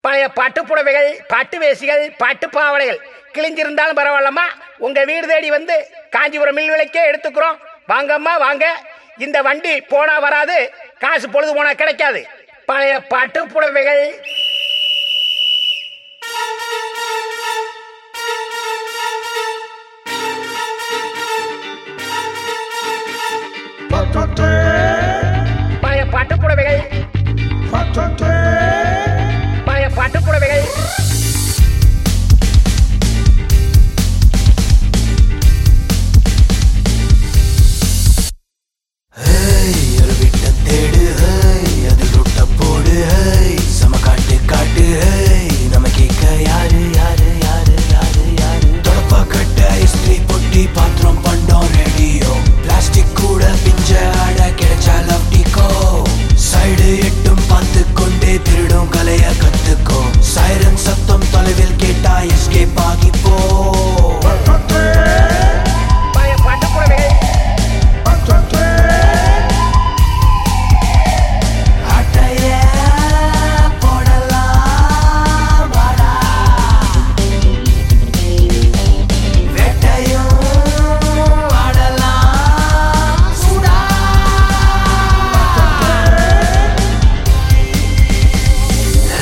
பழைய பட்டு புடவைகள், பட்டு வேசிகள், பட்டு பாவடைகள் கிழிஞ்சிருந்தாலும் பரவாயில்லம்மா, உங்க வீடு தேடி வந்து காஞ்சிபுரம் மில் விலைக்கே எடுத்துக்கிறோம். வாங்கம்மா வாங்க. இந்த வண்டி போனா வராது, காசு பொழுது போனா கிடைக்காது. பழைய பட்டு புடவைகள். பழைய பட்டு புடவைகள், பழைய பட்டு புடவைகள்.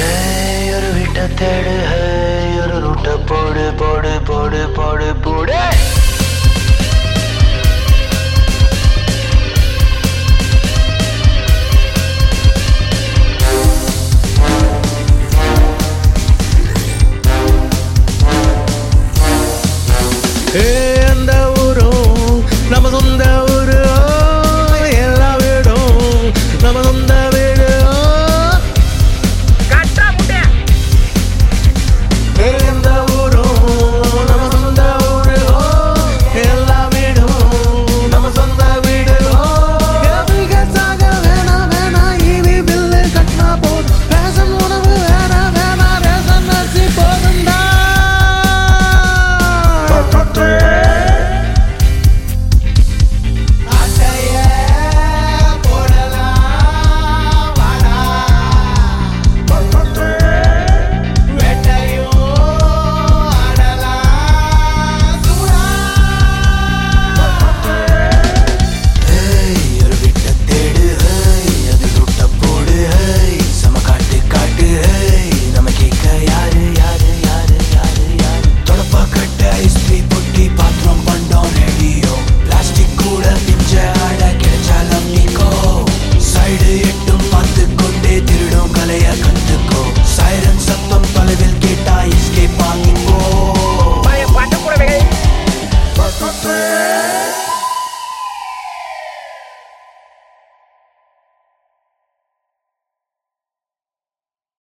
போடு போடு போடு போடு போடு.